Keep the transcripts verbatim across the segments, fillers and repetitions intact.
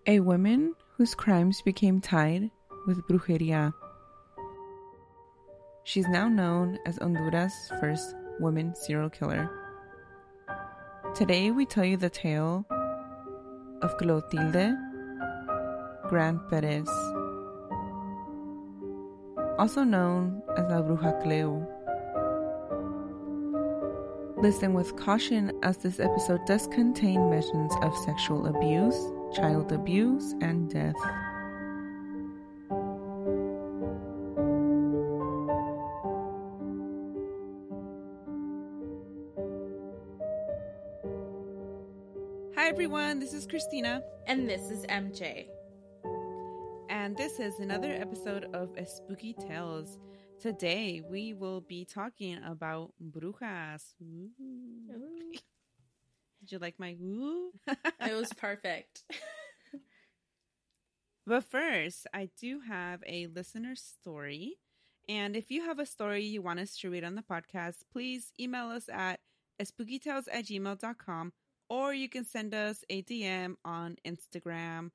A woman whose crimes became tied with brujeria. She's now known as Honduras' first woman serial killer. Today we tell you the tale of Clotilde Gran Perez, also known as La Bruja Cleo. Listen with caution as this episode does contain mentions of sexual abuse, child abuse, and death. Hi everyone, this is Christina. And this is M J. And this is another episode of Spooky Tales. Today we will be talking about brujas. Ooh. Ooh. Did you like my ooh? It was perfect. But first, I do have a listener story. And if you have a story you want us to read on the podcast, please email us at spookytales at gmail dot com, or you can send us a D M on Instagram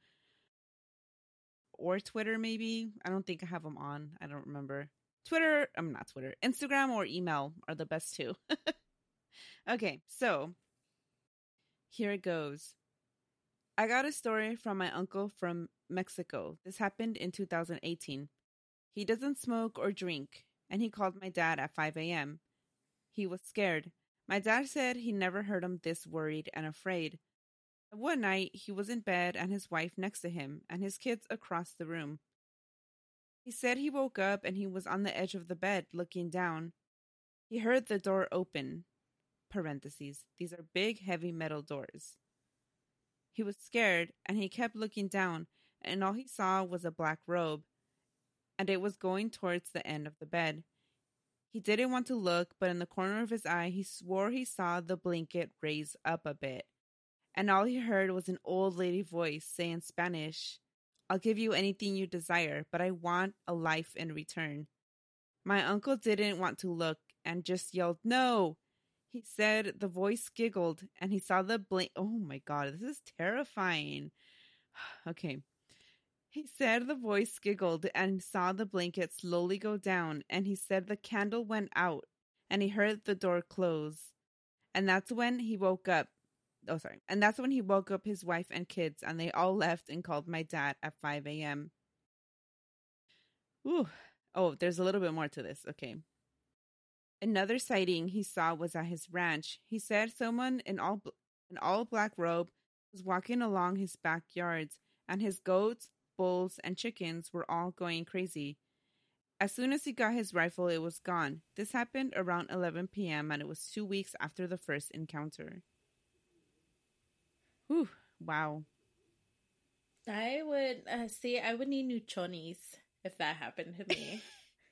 or Twitter maybe. I don't think I have them on. I don't remember. Twitter, I'm not Twitter. Instagram or email are the best two. Okay, so here it goes. I got a story from my uncle from Mexico. This happened in two thousand eighteen. He doesn't smoke or drink, and he called my dad at five a.m. He was scared. My dad said he never heard him this worried and afraid. One night, he was in bed and his wife next to him and his kids across the room. He said he woke up and he was on the edge of the bed looking down. He heard the door open. Parentheses. These are big, heavy metal doors. He was scared and he kept looking down, and all he saw was a black robe, and it was going towards the end of the bed. He didn't want to look, but in the corner of his eye, he swore he saw the blanket raise up a bit. And all he heard was an old lady voice say in Spanish, "I'll give you anything you desire, but I want a life in return." My uncle didn't want to look and just yelled, "No!" He said the voice giggled and he saw the blanket. Oh my God, this is terrifying. Okay. He said the voice giggled and saw the blanket slowly go down, and he said the candle went out and he heard the door close. And that's when he woke up. Oh, sorry. And that's when he woke up his wife and kids, and they all left and called my dad at five a.m. Ooh. Oh, there's a little bit more to this. Okay. Another sighting he saw was at his ranch. He said someone in all an all black robe was walking along his backyards, and his goats, bulls, and chickens were all going crazy. As soon as he got his rifle, it was gone. This happened around eleven p.m., and it was two weeks after the first encounter. Whew, wow. I would, uh, see, I would need new chonies if that happened to me.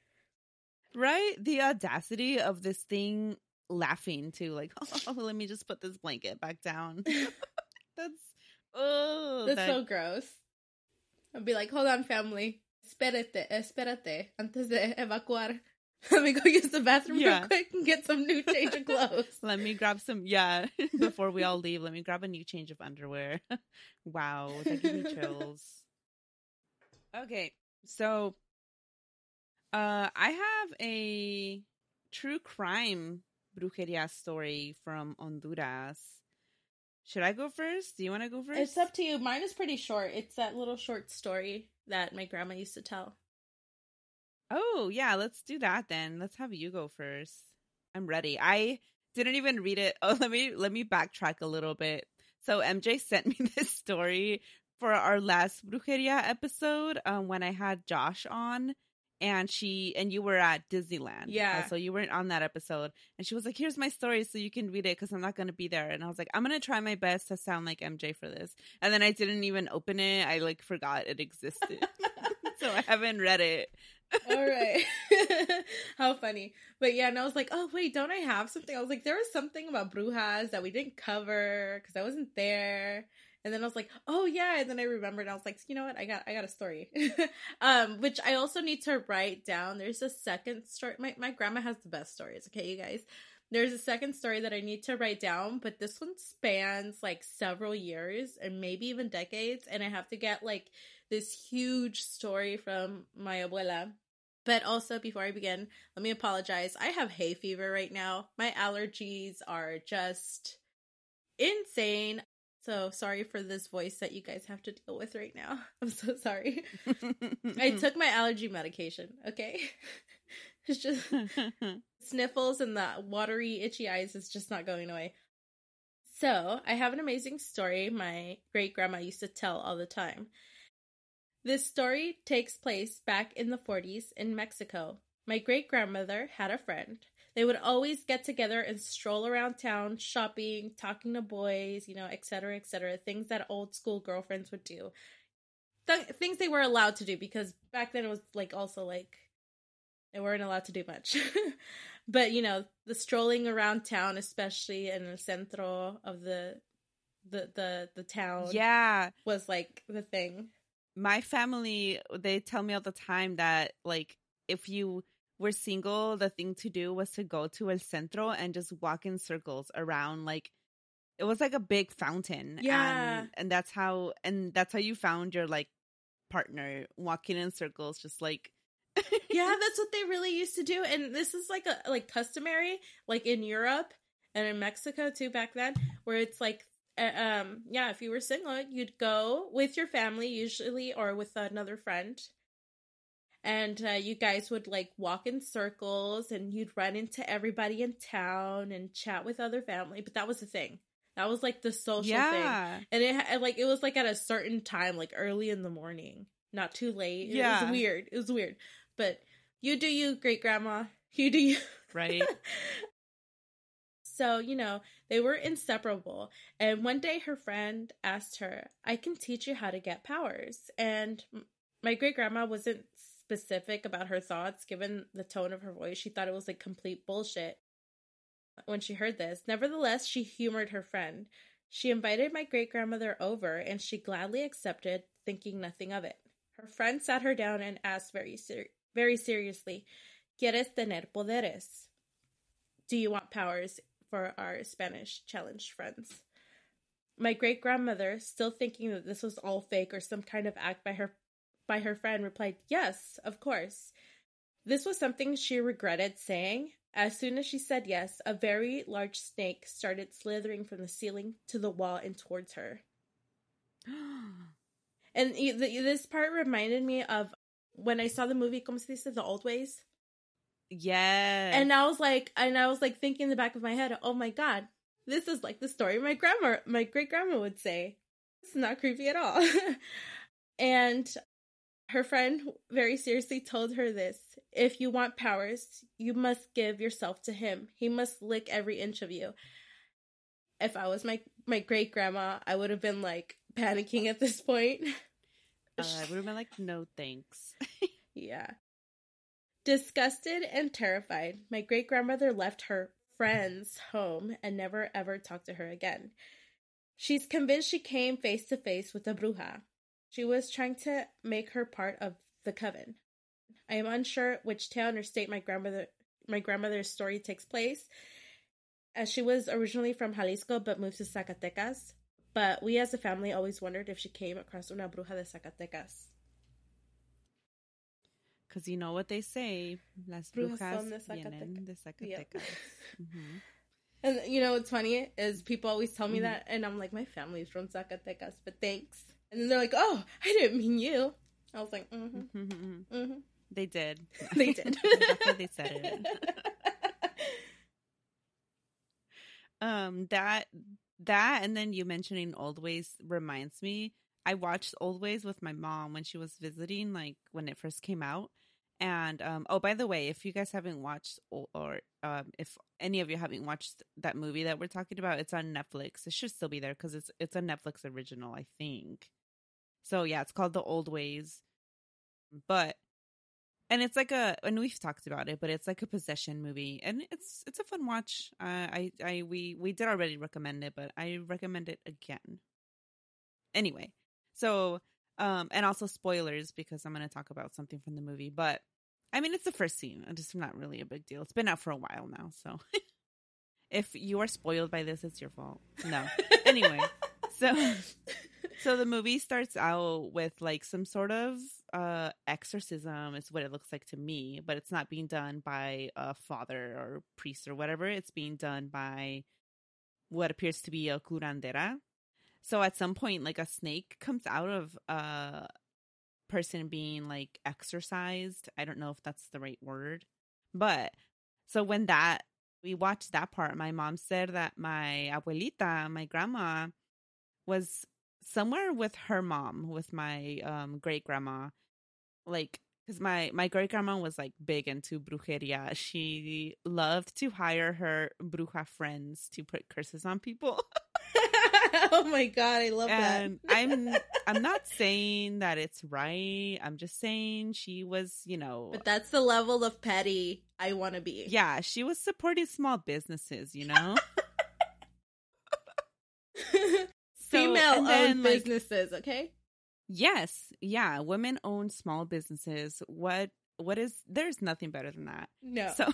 Right? The audacity of this thing laughing too, like, oh, let me just put this blanket back down. That's, oh. That's that... so gross. I'd be like, hold on, family. Espérate, espérate, antes de evacuar. Let me go use the bathroom yeah. real quick and get some new change of clothes. Let me grab some, yeah, before we all leave, let me grab a new change of underwear. Wow, that gives me chills. Okay, so uh, I have a true crime brujeria story from Honduras. Should I go first? Do you want to go first? It's up to you. Mine is pretty short. It's that little short story that my grandma used to tell. Oh, yeah, let's do that then. Let's have you go first. I'm ready. I didn't even read it. Oh, let me let me backtrack a little bit. So M J sent me this story for our last brujeria episode um, when I had Josh on, and she and you were at Disneyland. Yeah. Uh, so you weren't on that episode. And she was like, here's my story so you can read it because I'm not going to be there. And I was like, I'm going to try my best to sound like M J for this. And then I didn't even open it. I like forgot it existed. So I haven't read it. All right. How funny. But yeah, and I was like, oh, wait, don't I have something? I was like, there was something about brujas that we didn't cover because I wasn't there. And then I was like, oh yeah. And then I remembered and I was like, you know what? I got I got a story. um, which I also need to write down. There's a second story. My, my grandma has the best stories. Okay, you guys. There's a second story that I need to write down, but this one spans like several years and maybe even decades. And I have to get like this huge story from my abuela. But also, before I begin, let me apologize. I have hay fever right now. My allergies are just insane. So sorry for this voice that you guys have to deal with right now. I'm so sorry. I took my allergy medication, okay? It's just sniffles and the watery, itchy eyes is just not going away. So, I have an amazing story my great-grandma used to tell all the time. This story takes place back in the forties in Mexico. My great-grandmother had a friend. They would always get together and stroll around town, shopping, talking to boys, you know, et cetera, et cetera. Things that old school girlfriends would do. Th- things they were allowed to do, because back then it was like also like they weren't allowed to do much. But, you know, the strolling around town, especially in the centro of the the the, the town, yeah, was like the thing. My family, they tell me all the time that, like, if you were single, the thing to do was to go to El Centro and just walk in circles around, like, it was like a big fountain. Yeah. And, and that's how, and that's how you found your, like, partner, walking in circles, just like. Yeah, that's what they really used to do. And this is like a, like customary, like in Europe and in Mexico too back then, where it's like, uh, um, yeah, if you were single, you'd go with your family usually, or with another friend. And uh, you guys would like walk in circles and you'd run into everybody in town and chat with other family. But that was the thing. That was like the social yeah. thing. And it had, like, it was like at a certain time, like early in the morning, not too late. Yeah. It was weird. It was weird. But you do you, great grandma. You do you. Right. So, you know, they were inseparable. And one day her friend asked her, I can teach you how to get powers. And my great grandma wasn't specific about her thoughts, given the tone of her voice. She thought it was like complete bullshit when she heard this. Nevertheless, she humored her friend. She invited my great grandmother over and she gladly accepted, thinking nothing of it. Her friend sat her down and asked very ser- very seriously, ¿Quieres tener poderes? Do you want powers? For our Spanish challenged friends. My great grandmother, still thinking that this was all fake or some kind of act by her by her friend, replied, yes, of course. This was something she regretted saying. As soon as she said yes, a very large snake started slithering from the ceiling to the wall and towards her. And this part reminded me of when I saw the movie, ¿Cómo se dice? The Old Ways. Yeah. And I was like, and I was like thinking in the back of my head, oh my God, this is like the story my grandma, my great grandma would say. It's not creepy at all. And her friend very seriously told her this: if you want powers, you must give yourself to him. He must lick every inch of you. If I was my, my great grandma, I would have been like panicking at this point. Uh, I would have been like, no thanks. Yeah. Disgusted and terrified, my great-grandmother left her friend's home and never ever talked to her again. She's convinced she came face to face with a bruja. She was trying to make her part of the coven. I am unsure which town or state my grandmother my grandmother's story takes place, as she was originally from Jalisco but moved to Zacatecas. But we as a family always wondered if she came across una bruja de Zacatecas. Because you know what they say, las brujas vienen de Zacatecas. Yep. Mm-hmm. And you know what's funny is people always tell me mm-hmm. that, and I'm like, my family's from Zacatecas, but thanks. And then they're like, oh, I didn't mean you. I was like, mm-hmm, mm-hmm. mm-hmm. They did. They did. That's why they said it. um, that that, and then you mentioning Old Ways reminds me. I watched Old Ways with my mom when she was visiting, like when it first came out. And, um, oh, by the way, if you guys haven't watched, or, or um, if any of you haven't watched that movie that we're talking about, it's on Netflix. It should still be there because it's it's a Netflix original, I think. So yeah, it's called The Old Ways. But, and it's like a, and we've talked about it, but it's like a possession movie, and it's it's a fun watch. Uh, I I we we did already recommend it, but I recommend it again. Anyway. So, um, and also spoilers because I'm going to talk about something from the movie. But, I mean, it's the first scene. It's just not really a big deal. It's been out for a while now, so. If you are spoiled by this, it's your fault. No. Anyway, so so the movie starts out with like some sort of uh exorcism is what it looks like to me, but it's not being done by a father or priest or whatever. It's being done by what appears to be a curandera. So at some point, like a snake comes out of a person being like exorcised. I don't know if that's the right word, but so when that we watched that part, my mom said that my abuelita, my grandma, was somewhere with her mom, with my um, great grandma, like because my my great grandma was like big into brujeria. She loved to hire her bruja friends to put curses on people. Oh my god, I love and that. I'm I'm not saying that it's right. I'm just saying she was, you know, But that's the level of petty I want to be. yeah, she was supporting small businesses, you know. Female so, owned like, businesses, okay? Yes, yeah, women own small businesses. What what is there's nothing better than that. No. So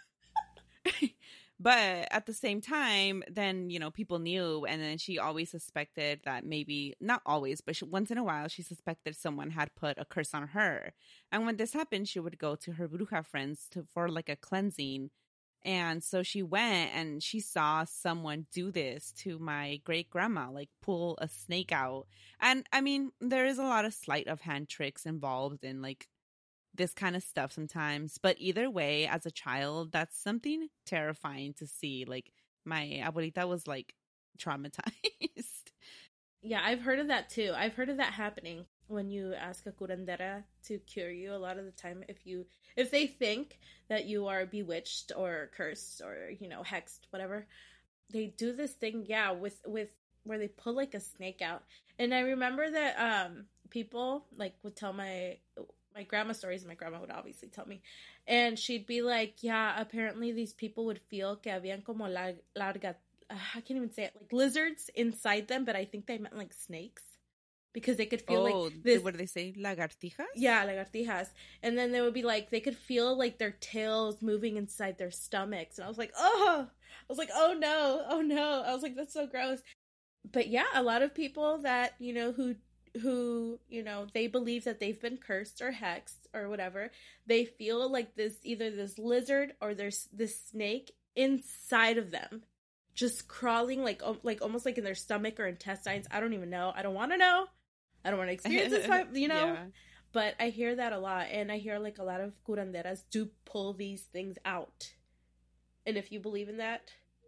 but at the same time, then, you know, people knew, and then she always suspected that maybe, not always, but she, once in a while, she suspected someone had put a curse on her. And when this happened, she would go to her bruja friends to, for like a cleansing. And so she went and she saw someone do this to my great grandma, like pull a snake out. And I mean, there is a lot of sleight of hand tricks involved in like this kind of stuff sometimes, but either way, as a child, that's something terrifying to see. Like my abuelita was like traumatized. Yeah, I've heard of that too. I've heard of that happening when you ask a curandera to cure you. A lot of the time, if you if they think that you are bewitched or cursed or, you know, hexed, whatever, they do this thing, yeah, with with where they pull like a snake out. And I remember that um people like would tell my my grandma stories. My grandma would obviously tell me, and she'd be like, yeah, apparently these people would feel que habían como la, larga uh, I can't even say it, like lizards inside them, but I think they meant like snakes, because they could feel oh, like this, what do they say, lagartijas? yeah, lagartijas. And then they would be like, they could feel like their tails moving inside their stomachs, and I was like, oh, I was like, oh no, oh no, I was like, that's so gross. But yeah, a lot of people that, you know, who who, you know, they believe that they've been cursed or hexed or whatever, they feel like this, either this lizard or there's this snake inside of them, just crawling, like like almost like in their stomach or intestines. I don't even know. I don't want to know. I don't want to experience this, you know. Yeah. But I hear that a lot, and I hear like a lot of curanderas do pull these things out. And if you believe in that,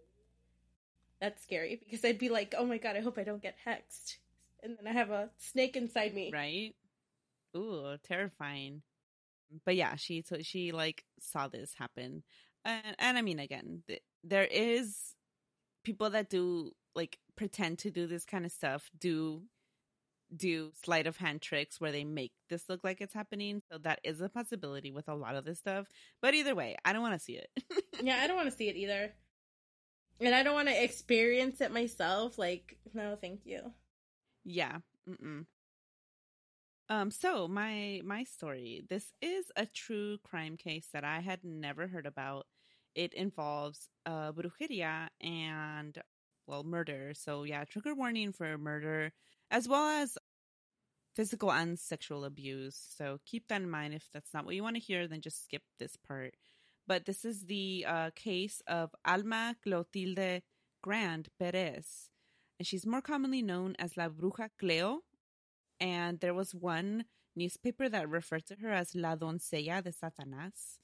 that's scary, because I'd be like, oh my god, I hope I don't get hexed. And then I have a snake inside me. Right? Ooh, terrifying. But yeah, she so she like saw this happen. And, and I mean, again, th- there is people that do like pretend to do this kind of stuff, do do sleight of hand tricks where they make this look like it's happening. So that is a possibility with a lot of this stuff. But either way, I don't want to see it. Yeah, I don't want to see it either. And I don't want to experience it myself. Like, no, thank you. Yeah. Mm-mm. Um. So my my story. This is a true crime case that I had never heard about. It involves uh, brujeria and, well, murder. So yeah, trigger warning for murder, as well as physical and sexual abuse. So keep that in mind. If that's not what you want to hear, then just skip this part. But this is the uh, case of Alma Clotilde Grand Perez. And she's more commonly known as La Bruja Cleo. And there was one newspaper that referred to her as La Doncella de Satanás.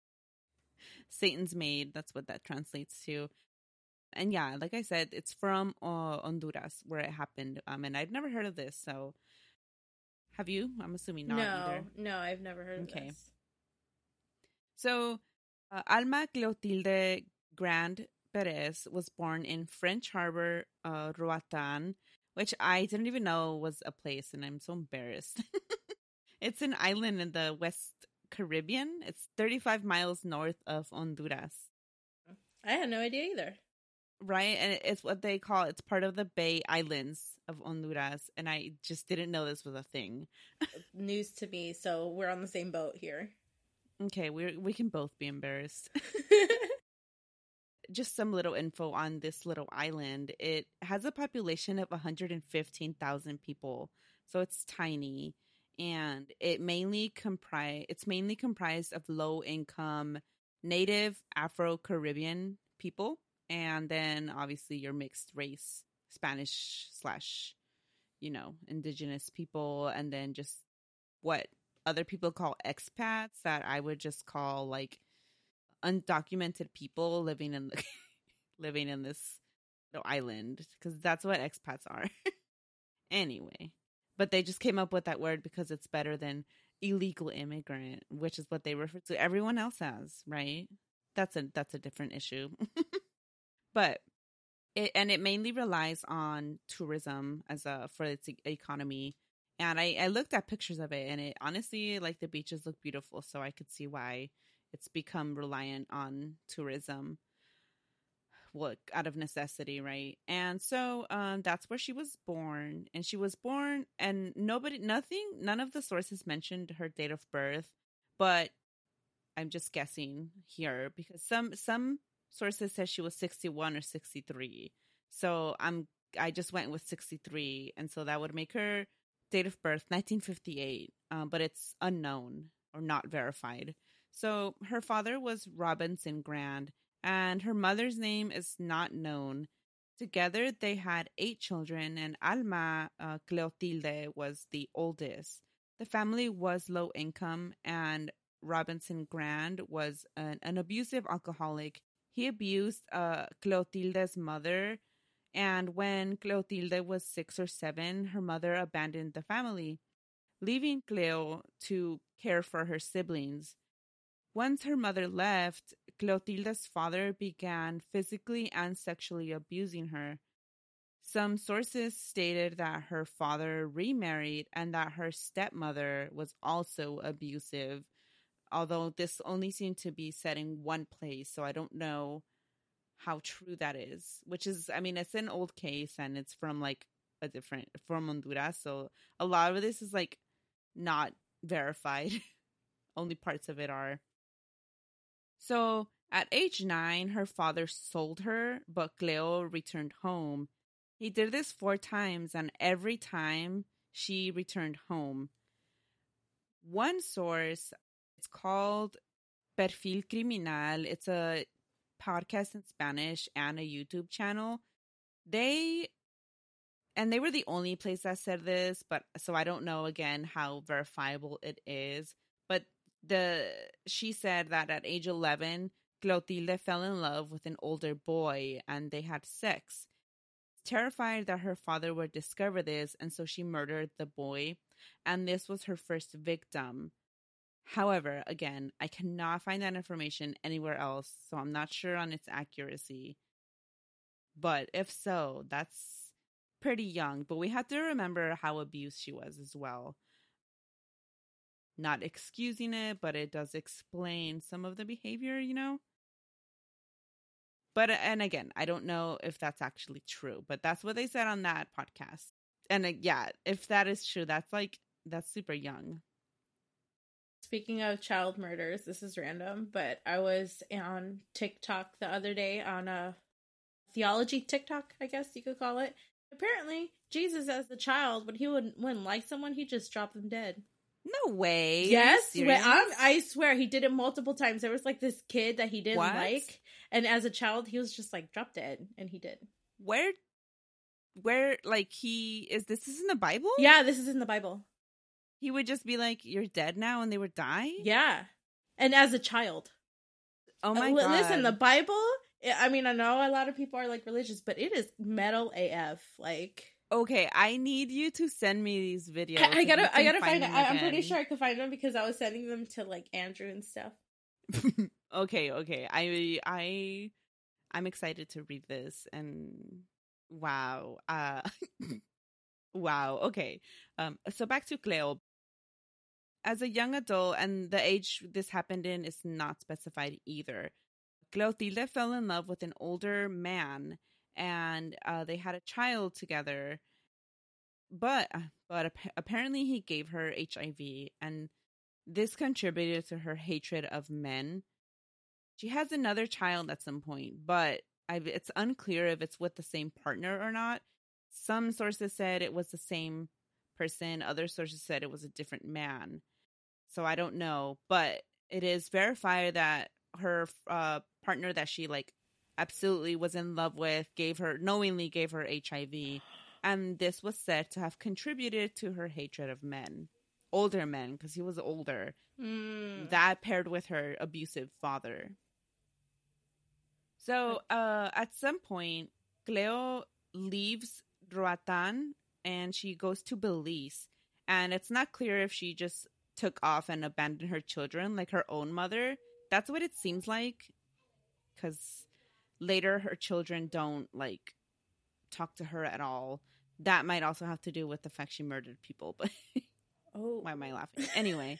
Satan's maid, that's what that translates to. And yeah, like I said, it's from uh, Honduras, where it happened. Um, and I'd never heard of this, so... Have you? I'm assuming not no, either. No, I've never heard of okay. this. So, uh, Alma Clotilde Grand Perez was born in French Harbor, uh, Roatan, which I didn't even know was a place, and I'm so embarrassed. It's an island in the West Caribbean. It's thirty-five miles north of Honduras. I had no idea either. Right? And it's what they call, it's part of the Bay Islands of Honduras, and I just didn't know this was a thing. News to me, so we're on the same boat here. Okay, we we can both be embarrassed. just some little info on this little island. It has a population of one hundred fifteen thousand people, so it's tiny, and it mainly comprise it's mainly comprised of low income native Afro-Caribbean people, and then obviously your mixed race Spanish slash, you know, indigenous people, and then just what other people call expats that I would just call like undocumented people living in the living in this little island, because that's what expats are. Anyway, but they just came up with that word because it's better than illegal immigrant, which is what they refer to everyone else as, right? That's a that's a different issue. But it and it mainly relies on tourism as a for its e- economy. And I, I looked at pictures of it, and it honestly, like, the beaches look beautiful, so I could see why it's become reliant on tourism, what out of necessity, right? And so um, that's where she was born, and she was born, and nobody, nothing, none of the sources mentioned her date of birth, but I'm just guessing here because some some sources said she was sixty-one or sixty-three, so I'm I just went with sixty-three, and so that would make her date of birth nineteen fifty-eight, um, but it's unknown or not verified. So her father was Robinson Grand, and her mother's name is not known. Together, they had eight children, and Alma uh, Cleotilde was the oldest. The family was low income, and Robinson Grand was an, an abusive alcoholic. He abused uh, Cleotilde's mother, and when Cleotilde was six or seven, her mother abandoned the family, leaving Cleo to care for her siblings. Once her mother left, Cleotilde's father began physically and sexually abusing her. Some sources stated that her father remarried and that her stepmother was also abusive, although this only seemed to be said in one place, so I don't know how true that is. Which is, I mean, it's an old case, and it's from like a different, from Honduras, so a lot of this is like not verified. Only parts of it are. So at age nine, her father sold her, but Cleo returned home. He did this four times, and every time she returned home. One source, it's called Perfil Criminal. It's a podcast in Spanish and a YouTube channel. They, and they were the only place that said this, but so I don't know again how verifiable it is. But the she said that at age eleven, Clotilde fell in love with an older boy and they had sex. Terrified that her father would discover this, and so she murdered the boy, and this was her first victim. However, again, I cannot find that information anywhere else, so I'm not sure on its accuracy. But if so, that's pretty young. But we have to remember how abused she was as well. Not excusing it, but it does explain some of the behavior, you know? But, and again, I don't know if that's actually true, but that's what they said on that podcast. And uh, yeah, if that is true, that's like, that's super young. Speaking of child murders, this is random, but I was on TikTok the other day on a theology TikTok, I guess you could call it. Apparently, Jesus as a child, when he would, wouldn't like someone, he just dropped them dead. No way. Yes, when I'm, I swear he did it multiple times. There was like this kid that he didn't what? like, and as a child, he was just like drop dead, and he did. Where, where, like he is? This is in the Bible? Yeah, this is in the Bible. He would just be like, "You're dead now," and they would die. Yeah, and as a child. Oh my uh, god! Listen, the Bible. I mean, I know a lot of people are like religious, but it is metal A F. Like. Okay, I need you to send me these videos. I, I gotta, I gotta find, find them. I, I'm pretty sure I could find them because I was sending them to like Andrew and stuff. okay, okay. I, I, I'm excited to read this, and wow, uh, wow. Okay, um, so back to Cleo. As a young adult, and the age this happened in is not specified either. Clotilde fell in love with an older man, and uh, they had a child together. But but apparently he gave her H I V, and this contributed to her hatred of men. She has another child at some point, but I've, it's unclear if it's with the same partner or not. Some sources said it was the same person. Other sources said it was a different man. So I don't know, but it is verified that her uh, partner that she like absolutely was in love with gave her knowingly gave her H I V, and this was said to have contributed to her hatred of men, older men, because he was older. Mm. That paired with her abusive father. So uh, at some point, Cleo leaves Roatan and she goes to Belize, and it's not clear if she just took off and abandoned her children like her own mother. That's what it seems like, because later her children don't like talk to her at all. That might also have to do with the fact she murdered people, but oh, why am I laughing? Anyway,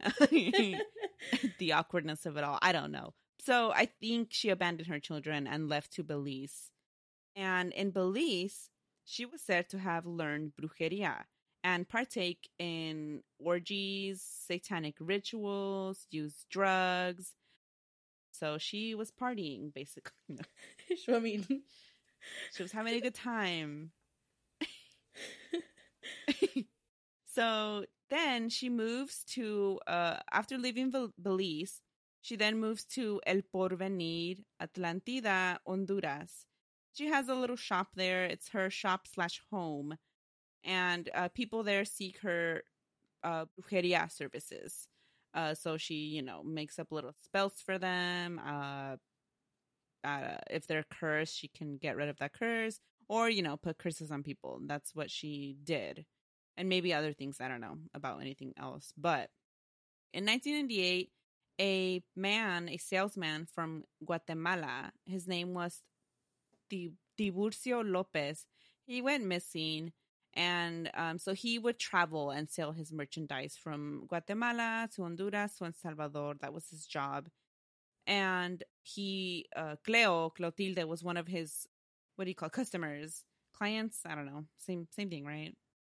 the awkwardness of it all, I don't know. So I think she abandoned her children and left to Belize. And in Belize, she was said to have learned brujeria and partake in orgies, satanic rituals, used drugs. So she was partying, basically. I mean, she was having a good time. So then she moves to, uh, after leaving Bel- Belize, she then moves to El Porvenir, Atlantida, Honduras. She has a little shop there. It's her shop slash home. And uh, people there seek her uh, brujeria services. Uh, so she, you know, makes up little spells for them. Uh, uh, if they're cursed, she can get rid of that curse. Or, you know, put curses on people. That's what she did. And maybe other things. I don't know about anything else. But in nineteen ninety-eight, a man, a salesman from Guatemala, his name was Tiburcio Lopez, he went missing. And um, so he would travel and sell his merchandise from Guatemala to Honduras to El Salvador. That was his job. And he, uh, Cleo, Clotilde, was one of his, what do you call, customers, clients? I don't know. Same, same thing, right?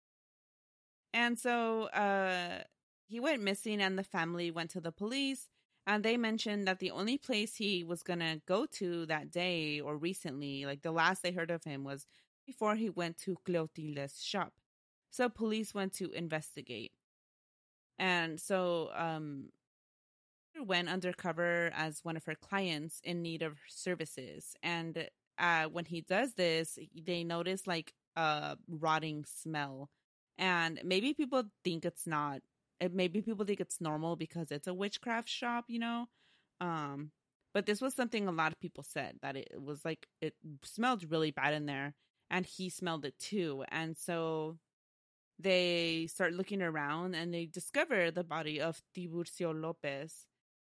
And so uh, he went missing and the family went to the police. And they mentioned that the only place he was going to go to that day or recently, like the last they heard of him, was before he went to Clotilde's shop. So police went to investigate. And so um, went undercover as one of her clients in need of services. And uh, when he does this, they notice like a rotting smell. And maybe people think it's not, maybe people think it's normal because it's a witchcraft shop, you know? Um, but this was something a lot of people said, that it was like, it smelled really bad in there. And he smelled it too. And so they start looking around and they discover the body of Tiburcio Lopez.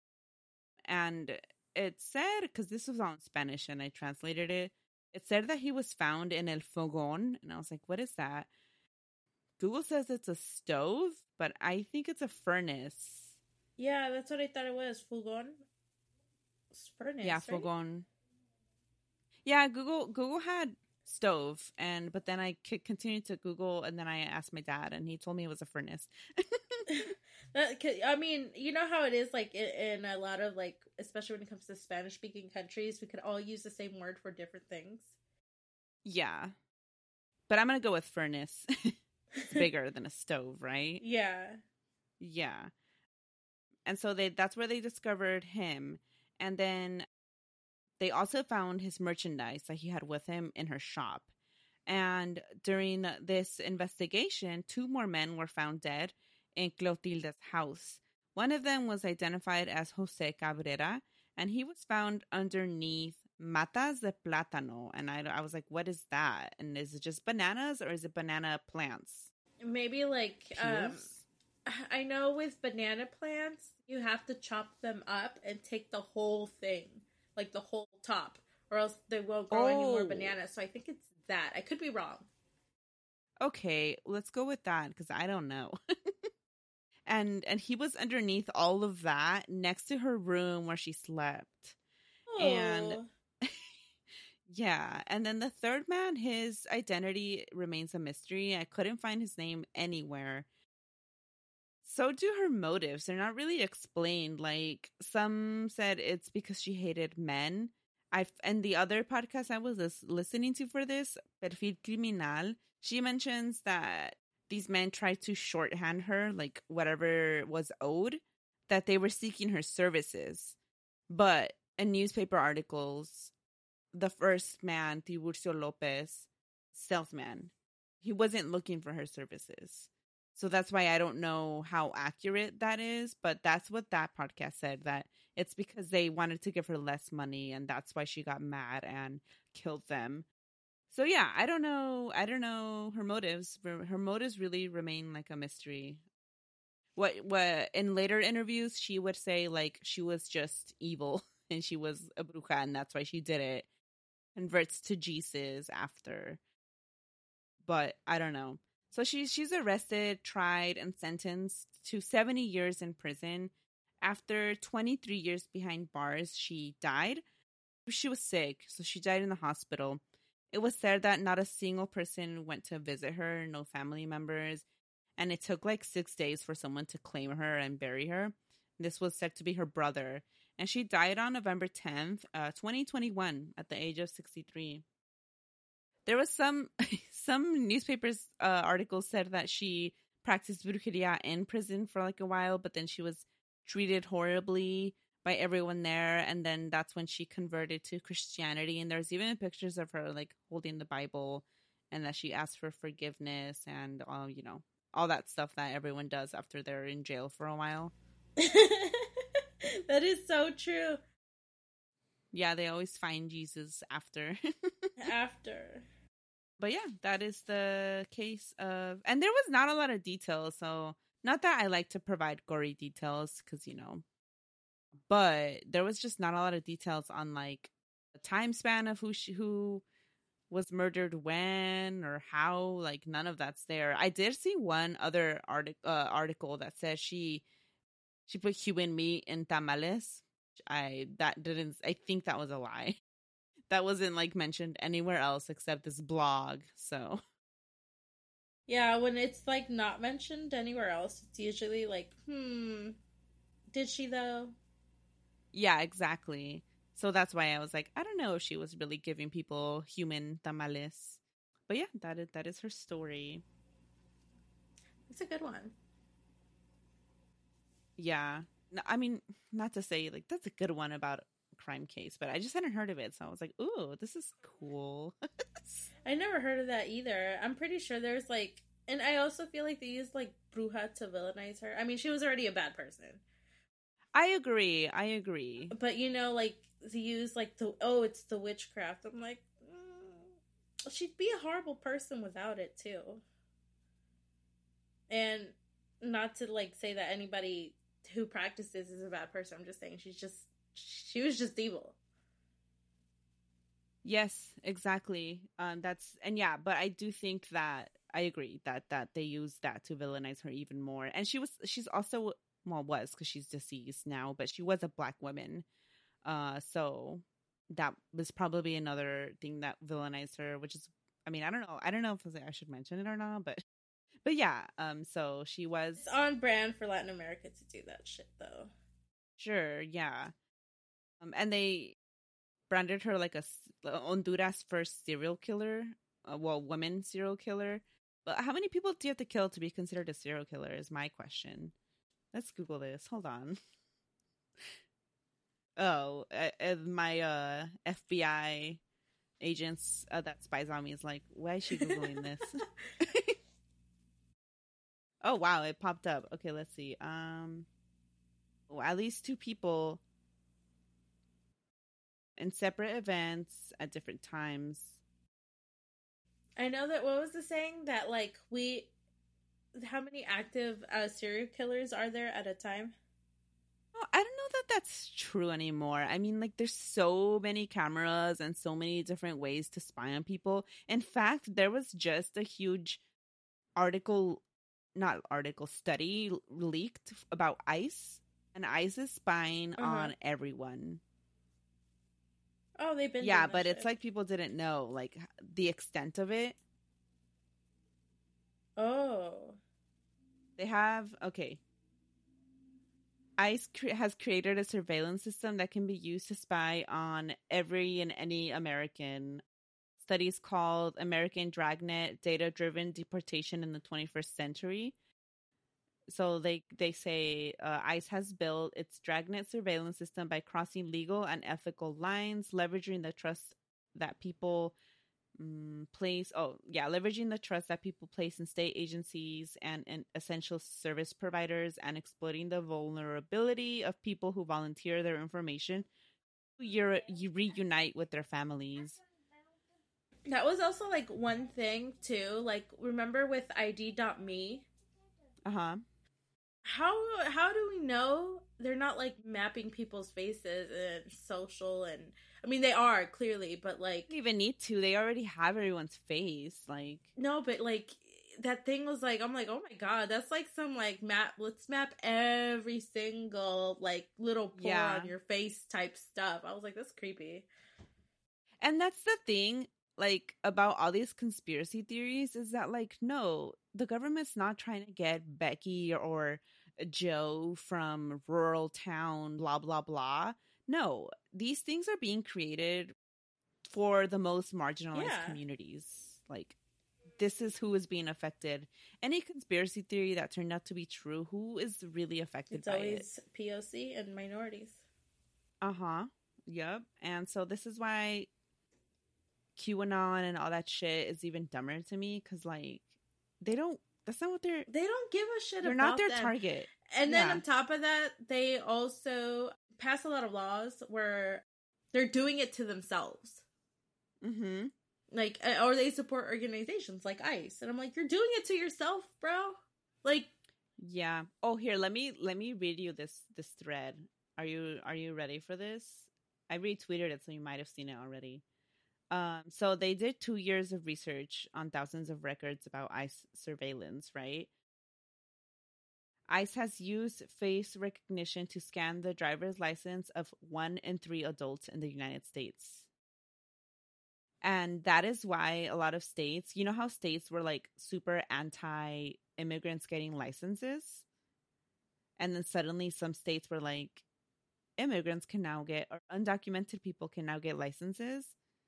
And it said, because this was all in Spanish and I translated it, it said that he was found in El Fogón. And I was like, what is that? Google says it's a stove, but I think it's a furnace. Yeah, that's what I thought it was. Fogón? It's furnace, yeah, right? Fogón. Yeah, Google Google had stove, and but then I c- continued to Google, and then I asked my dad, and he told me it was a furnace. that, I mean, you know how it is, like, in, in a lot of, like, especially when it comes to Spanish-speaking countries, we could all use the same word for different things. Yeah. But I'm going to go with furnace. It's bigger than a stove, right? Yeah. Yeah. And so they that's where they discovered him. And then they also found his merchandise that he had with him in her shop. And during this investigation, two more men were found dead in Clotilde's house. One of them was identified as Jose Cabrera, and he was found underneath matas de plátano. And I, I was like, what is that? And is it just bananas or is it banana plants? Maybe like, um, I know with banana plants, you have to chop them up and take the whole thing, like the whole top, or else they won't grow oh. any more bananas. So I think it's that. I could be wrong. Okay, let's go with that because I don't know. and and he was underneath all of that next to her room where she slept. Oh. And yeah, and then the third man, his identity remains a mystery. I couldn't find his name anywhere. so do her motives. They're not really explained. Like, some said it's because she hated men. I and the other podcast I was lis- listening to for this, Perfil Criminal, she mentions that these men tried to shorthand her, like whatever was owed, that they were seeking her services. But in newspaper articles, the first man, Tiburcio Lopez, salesman, he wasn't looking for her services. So that's why I don't know how accurate that is, but that's what that podcast said, that it's because they wanted to give her less money and that's why she got mad and killed them. So yeah, I don't know. I don't know her motives. Her motives really remain like a mystery. What what in later interviews she would say like she was just evil and she was a bruja and that's why she did it. Converts to Jesus after. But I don't know. So she's she's arrested, tried, and sentenced to seventy years in prison. After twenty-three years behind bars, she died. She was sick, so she died in the hospital. It was said that not a single person went to visit her, no family members, and it took like six days for someone to claim her and bury her. This was said to be her brother, and she died on November tenth, uh, twenty twenty-one, at the age of sixty-three. There was some some newspapers uh, articles said that she practiced brujeria in prison for like a while, but then she was treated horribly by everyone there, and then that's when she converted to Christianity. And there's even pictures of her like holding the Bible, and that she asked for forgiveness and all, uh, you know, all that stuff that everyone does after they're in jail for a while. That is so true. Yeah, they always find Jesus after. After. But yeah, that is the case of, and there was not a lot of details, so not that I like to provide gory details, because, you know, but there was just not a lot of details on like the time span of who she, who was murdered when or how, like none of that's there. I did see one other artic- uh, article that says she she put human meat in tamales. I that didn't I think that was a lie. That wasn't like mentioned anywhere else except this blog. So yeah, when it's like not mentioned anywhere else, it's usually like, hmm, did she though? Yeah, exactly. So that's why I was like, I don't know if she was really giving people human tamales. But yeah, that is that is her story. It's a good one. Yeah. I mean, not to say like that's a good one about crime case, but I just hadn't heard of it, so I was like, ooh, this is cool. I never heard of that either. I'm pretty sure there's like, and I also feel like they used like bruja to villainize her. I mean, she was already a bad person. I agree. I agree. But you know, like to use like the oh, it's the witchcraft. I'm like, mm, she'd be a horrible person without it too. And not to like say that anybody who practices is a bad person. I'm just saying she's just she was just evil. Yes, exactly. Um, that's and yeah, but I do think that I agree that that they use that to villainize her even more. And she was she's also well was because she's deceased now, but she was a black woman. Uh, so that was probably another thing that villainized her, which is I mean I don't know I don't know if I should mention it or not, but but yeah. Um, so she was it's on brand for Latin America to do that shit though. Sure, yeah. Um, and they branded her like a Honduras first serial killer, uh, well, woman serial killer. But how many people do you have to kill to be considered a serial killer is my question. Let's Google this. Hold on. Oh, uh, my uh, F B I agents uh, that spies on me is like, why is she Googling this? Oh, wow, it popped up. Okay, let's see. Um, well, at least two people in separate events at different times. I know that, what was the saying? That, like, we, how many active uh, serial killers are there at a time? Oh, I don't know that that's true anymore. I mean, like, there's so many cameras and so many different ways to spy on people. In fact, there was just a huge article, not article, study leaked about ICE. And ICE is spying uh-huh. on everyone. Oh, they've been yeah, but shit. It's like people didn't know like the extent of it. Oh, they have okay. ICE cre- has created a surveillance system that can be used to spy on every and any American. Studies called American Dragnet Data-Driven Deportation in the twenty-first Century. So they they say uh, ICE has built its Dragnet surveillance system by crossing legal and ethical lines, leveraging the trust that people um, place. Oh, yeah, leveraging the trust that people place in state agencies and, and essential service providers, and exploiting the vulnerability of people who volunteer their information to you reunite with their families. That was also like one thing too. Like, remember with I D dot me? Uh huh. How how do we know they're not like mapping people's faces and social, and I mean they are clearly, but like They don't even need to. They already have everyone's face. Like no, but like that thing was like, I'm like, oh my god, that's like some like map. Let's map every single like little pore Yeah. on your face type stuff. I was like, that's creepy. And that's the thing, like, about all these conspiracy theories is that, like, no, the government's not trying to get Becky or Joe from rural town, blah, blah, blah. No, these things are being created for the most marginalized Yeah. communities. Like, this is who is being affected. Any conspiracy theory that turned out to be true, who is really affected It's by always it? P O C and minorities. Uh-huh. Yep. And so this is why QAnon and all that shit is even dumber to me, because like they don't that's not what they're They don't give a shit they're about not their them. target. And then Yeah. on top of that, they also pass a lot of laws where they're doing it to themselves. Mm-hmm. Like, uh, or they support organizations like ICE. And I'm like, you're doing it to yourself, bro. Like, Yeah. Oh, here, let me let me read you this this thread. Are you are you ready for this? I retweeted it, so you might have seen it already. Um, so they did two years of research on thousands of records about ICE surveillance, right? ICE has used face recognition to scan the driver's license of one in three adults in the United States. And that is why a lot of states, you know how states were like super anti-immigrants getting licenses? And then suddenly some states were like, immigrants can now get, or undocumented people can now get licenses.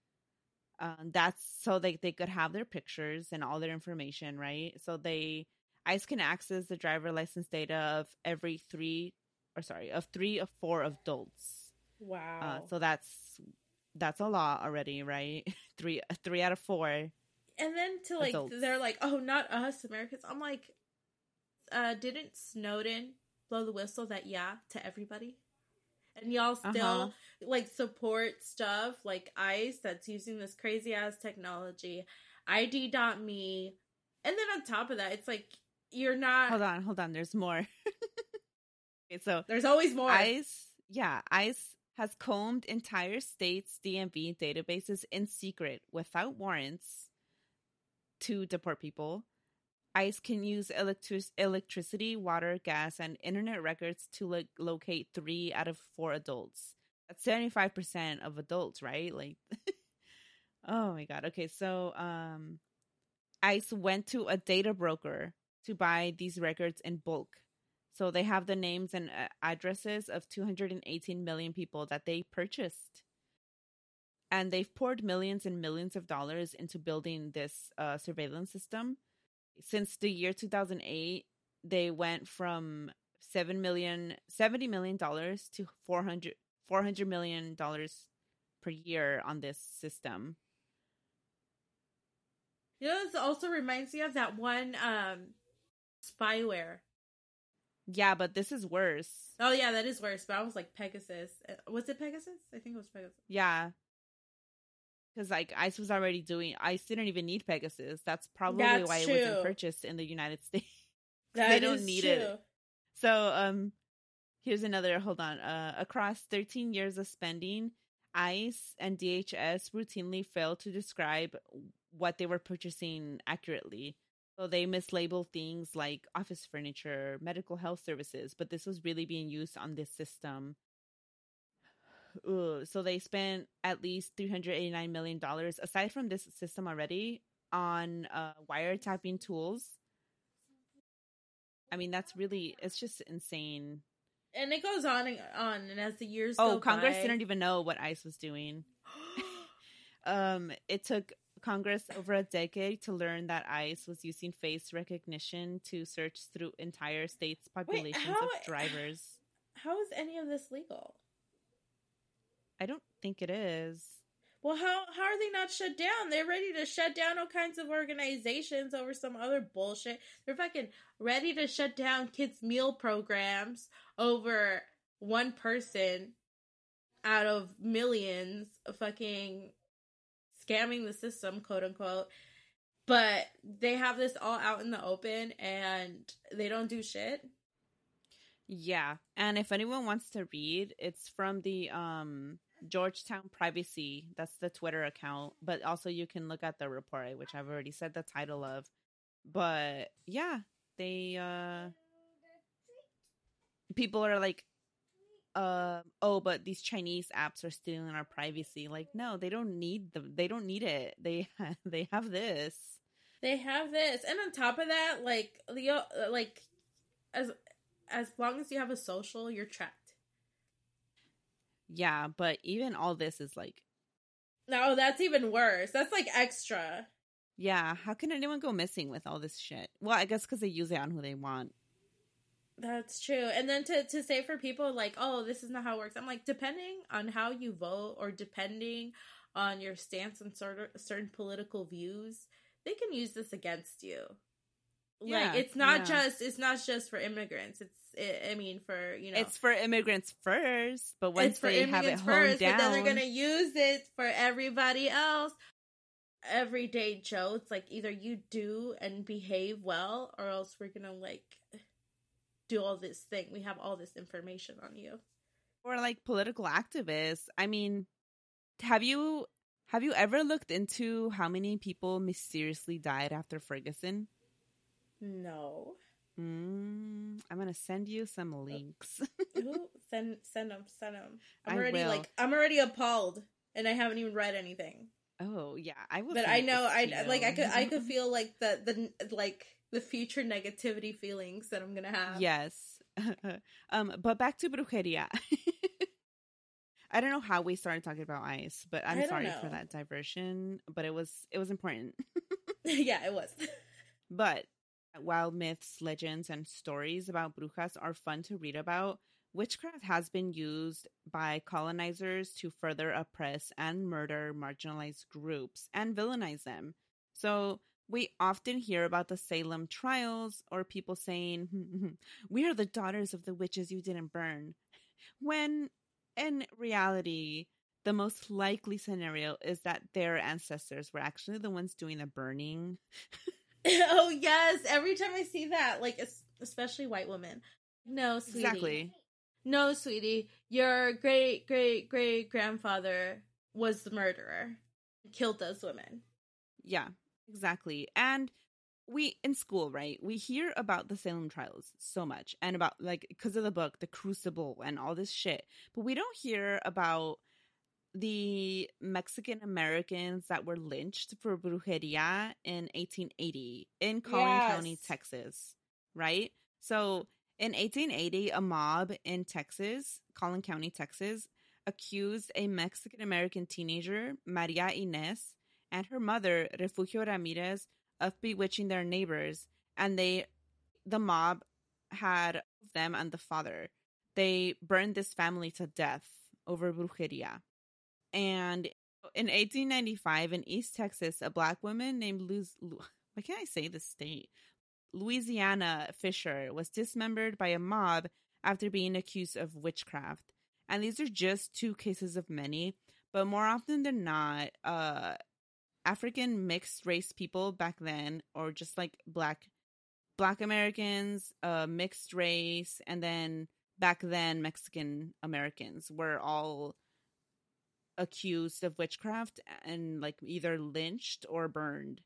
Um, that's so they, they could have their pictures and all their information, right? So they, ICE can access the driver license data of every three, or sorry, of three of four adults. wow. Uh, so that's, that's a lot already, right? three, three out of four. And then to like, adults. they're like, oh, not us Americans. I'm like, uh, didn't Snowden blow the whistle that yeah to everybody? And y'all still Uh-huh. like support stuff like ICE that's using this crazy ass technology, I D dot me, and then on top of that, it's like you're not. Hold on, hold on. There's more. Okay, so There's always more. ICE, yeah, ICE has combed entire states' D M V databases in secret without warrants to deport people. ICE can use electric- electricity, water, gas, and internet records to lo- locate three out of four adults. That's seventy-five percent of adults, right? Like, oh my God. Okay, so um, ICE went to a data broker to buy these records in bulk. So they have the names and uh, addresses of two hundred eighteen million people that they purchased. And they've poured millions and millions of dollars into building this uh, surveillance system. Since the year two thousand eight, they went from seven million, seventy million dollars to four hundred, four hundred million dollars per year on this system. You know, this also reminds me of that one um spyware. Yeah, but this is worse. Oh yeah, that is worse. But I was like Pegasus. Uh, Was it Pegasus? I think it was Pegasus. Yeah. Because like ICE was already doing, ICE didn't even need Pegasus. That's probably That's why true. it wasn't purchased in the United States. That They don't is need true. it. So um, here's another. Hold on. Uh, across thirteen years of spending, ICE and D H S routinely fail to describe what they were purchasing accurately. So they mislabel things like office furniture, medical health services, but this was really being used on this system. Ugh. So they spent at least three hundred eighty-nine million dollars aside from this system already on uh, wiretapping tools. I mean, that's really, it's just insane. And it goes on and on, and as the years oh, go Congress by... didn't even know what ICE was doing. um, it took Congress over a decade to learn that ICE was using face recognition to search through entire states' populations Wait, how, of drivers. How is any of this legal? I don't think it is. Well, how how are they not shut down? They're ready to shut down all kinds of organizations over some other bullshit. They're fucking ready to shut down kids' meal programs over one person out of millions of fucking scamming the system, quote unquote. But they have this all out in the open and they don't do shit. Yeah. And if anyone wants to read, it's from the um Georgetown Privacy. That's the Twitter account. But also you can look at the report, which I've already said the title of. But yeah, they uh people are like, uh oh, but these Chinese apps are stealing our privacy. Like, no, they don't need the they don't need it. They they have this. They have this. And on top of that, like the like as as long as you have a social, you're tracked. Yeah, but even all this is like... No, that's even worse. That's like extra. Yeah, how can anyone go missing with all this shit? Well, I guess because they use it on who they want. That's true. And then to, to say for people like, oh, this is not how it works. I'm like, depending on how you vote or depending on your stance on sort of certain political views, they can use this against you. Yeah, like, it's not yeah. just, it's not just for immigrants. It's, it, I mean, for, you know. It's for immigrants first, but once they have it honed first, down. But then they're going to use it for everybody else. Everyday Joe, it's like either you do and behave well or else we're going to like do all this thing. We have all this information on you. Or like political activists. I mean, have you have you ever looked into how many people mysteriously died after Ferguson? No. Mm, I'm gonna send you some links. Ooh, send send them, send them. I'm I already will. like I'm already appalled, and I haven't even read anything. Oh yeah, I will. But send I know this I to you. like I could I could feel like the the like the future negativity feelings that I'm gonna have. Yes. um, but back to brujeria. I don't know how we started talking about ICE, but I'm I don't sorry know. for that diversion. But it was it was important. Yeah, it was. But while myths, legends, and stories about brujas are fun to read about, witchcraft has been used by colonizers to further oppress and murder marginalized groups and villainize them. So we often hear about the Salem trials or people saying, we are the daughters of the witches you didn't burn. When in reality, the most likely scenario is that their ancestors were actually the ones doing the burning. Oh yes, every time I see that, like especially white women. No, sweetie. Exactly. No, sweetie. Your great great great grandfather was the murderer. Killed those women. Yeah, exactly. And we in school, right? We hear about the Salem trials so much and about like because of the book, The Crucible and all this shit. But we don't hear about the Mexican Americans that were lynched for brujeria in eighteen eighty in Collin Yes. County, Texas, right? So in eighteen eighty, a mob in Texas, Collin County, Texas, accused a Mexican American teenager, Maria Inés, and her mother, Refugio Ramirez, of bewitching their neighbors. And they, the mob had them and the father. They burned this family to death over brujeria. And in eighteen ninety-five, in East Texas, a black woman named Luz, Lu, why can't I say this state? Louisiana Fisher was dismembered by a mob after being accused of witchcraft. And these are just two cases of many, but more often than not, uh, African mixed race people back then, or just like black, black Americans, uh, mixed race, and then back then Mexican Americans were all accused of witchcraft and like either lynched or burned.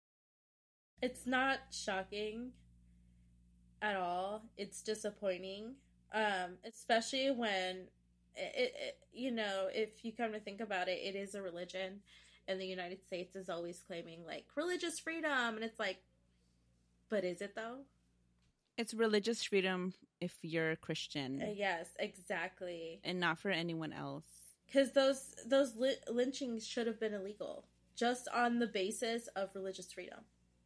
It's not shocking at all. It's disappointing, um, especially when it, it, you know, if you come to think about it, it is a religion, and the United States is always claiming like religious freedom, and it's like, but is it though? It's religious freedom if you're Christian. Uh, yes, exactly. And not for anyone else. Because those those li- lynchings should have been illegal, just on the basis of religious freedom.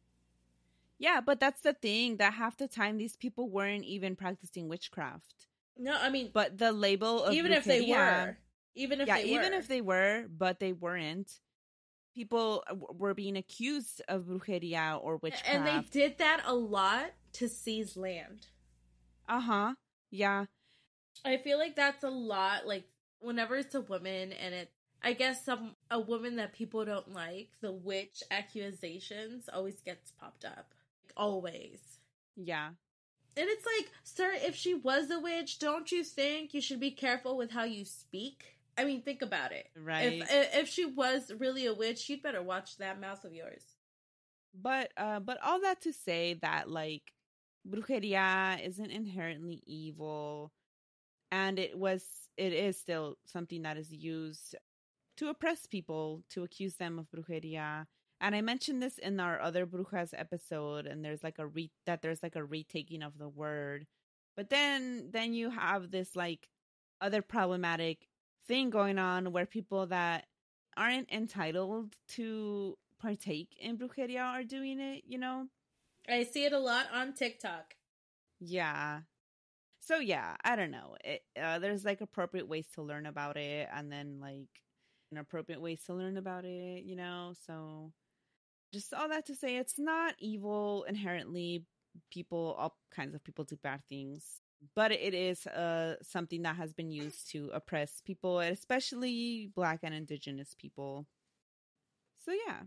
Yeah, but that's the thing, that half the time these people weren't even practicing witchcraft. No, I mean, but the label of even brujeria, if they were, even if yeah, they even were. if they were, but they weren't. People were being accused of brujeria or witchcraft, and they did that a lot to seize land. Uh huh. Yeah. I feel like that's a lot. Like whenever it's a woman, and it, I guess some a woman that people don't like, the witch accusations always gets popped up. Always. Yeah. And it's like, sir, if she was a witch, don't you think you should be careful with how you speak? I mean, think about it. Right. If if she was really a witch, you'd better watch that mouth of yours. But uh, but all that to say that, like, brujeria isn't inherently evil, and it was it is still something that is used to oppress people, to accuse them of brujeria. And I mentioned this in our other brujas episode, and there's like a re that there's like a retaking of the word. But then then you have this like other problematic thing going on where people that aren't entitled to partake in brujeria are doing it, you know? I see it a lot on TikTok. Yeah. So yeah, I don't know. It, uh, there's like appropriate ways to learn about it, and then like inappropriate ways to learn about it, you know? So just all that to say, it's not evil inherently. People, all kinds of people do bad things, but it is uh, something that has been used to oppress people, especially Black and Indigenous people. So yeah,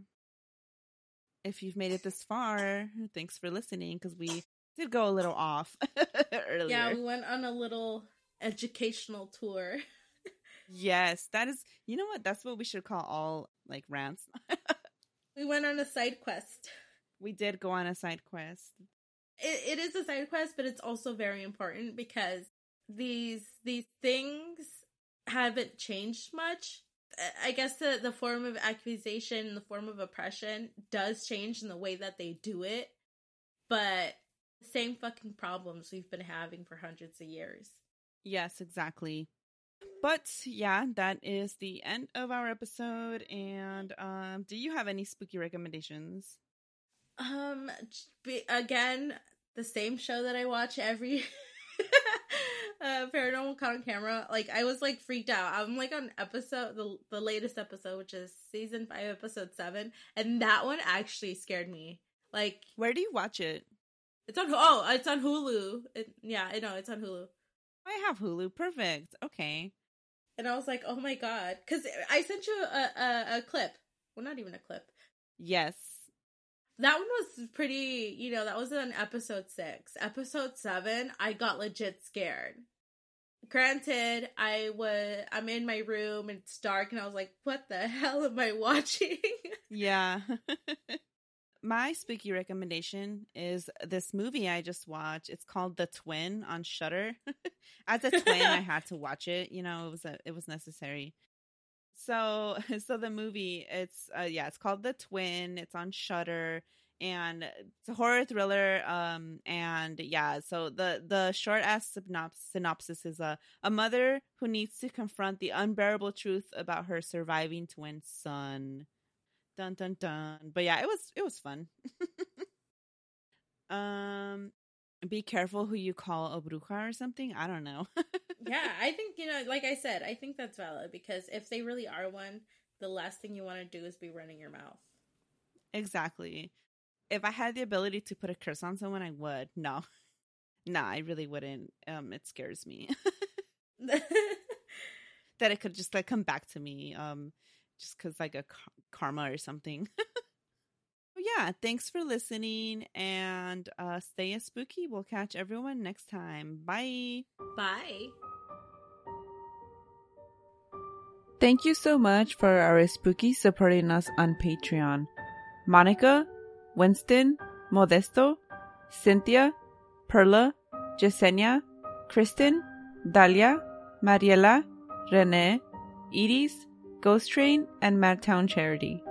if you've made it this far, thanks for listening, because we did go a little off earlier. Yeah, we went on a little educational tour. Yes, that is, you know what? That's what we should call all like rants. We went on a side quest. We did go on a side quest. It, it is a side quest, but it's also very important because these these things haven't changed much. I guess the, the form of accusation, the form of oppression does change in the way that they do it, but the same fucking problems we've been having for hundreds of years. Yes, exactly. But yeah, that is the end of our episode. And um, do you have any spooky recommendations? Um, again, the same show that I watch every uh, Paranormal Caught on Camera. Like, I was like freaked out. I'm like on episode the the latest episode, which is season five, episode seven, and that one actually scared me. Like, where do you watch it? It's on oh, it's on Hulu. It, yeah, I know it's on Hulu. I have Hulu. Perfect. Okay. And I was like, oh my god, because I sent you a, a a clip. Well, not even a clip. Yes. That one was pretty, you know, that was on episode six. Episode seven, I got legit scared. Granted, I was, I'm in my room and it's dark and I was like, what the hell am I watching? Yeah. My spooky recommendation is this movie I just watched. It's called The Twin on Shudder. As a twin, I had to watch it. You know, it was a, it was necessary. So, so the movie, it's, uh, yeah, it's called The Twin. It's on Shudder, and it's a horror thriller. Um, and yeah, so the, the short ass synops- synopsis is a, a mother who needs to confront the unbearable truth about her surviving twin son. Dun, dun, dun. But yeah, it was, it was fun. um, be careful who you call a bruja or something. I don't know. Yeah, I think, you know, like I said, I think that's valid, because if they really are one, the last thing you want to do is be running your mouth. Exactly. If I had the ability to put a curse on someone, I would. No. No, I really wouldn't. Um, it scares me. That it could just like come back to me. Um, just because like a k- karma or something. Yeah, thanks for listening, and uh, stay as spooky. We'll catch everyone next time. Bye. Bye. Thank you so much for our spooky supporting us on Patreon. Monica, Winston, Modesto, Cynthia, Perla, Yesenia, Kristen, Dalia, Mariela, Renee, Edis, Ghost Train, and Madtown Charity.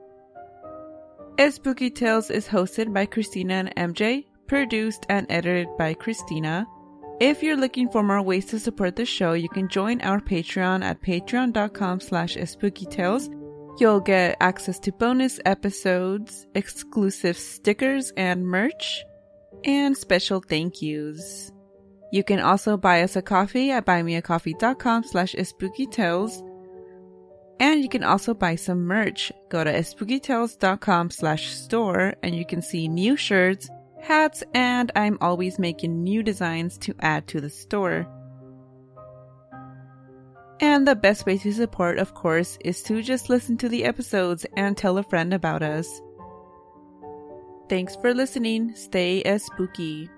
Spooky Tales is hosted by Christina and M J, produced and edited by Christina. If you're looking for more ways to support the show, you can join our Patreon at patreon.com slash spookytales. You'll get access to bonus episodes, exclusive stickers and merch, and special thank yous. You can also buy us a coffee at buymeacoffee.com slash spookytales. And you can also buy some merch. Go to spookytales.com slash store and you can see new shirts, hats, and I'm always making new designs to add to the store. And the best way to support, of course, is to just listen to the episodes and tell a friend about us. Thanks for listening. Stay as spooky.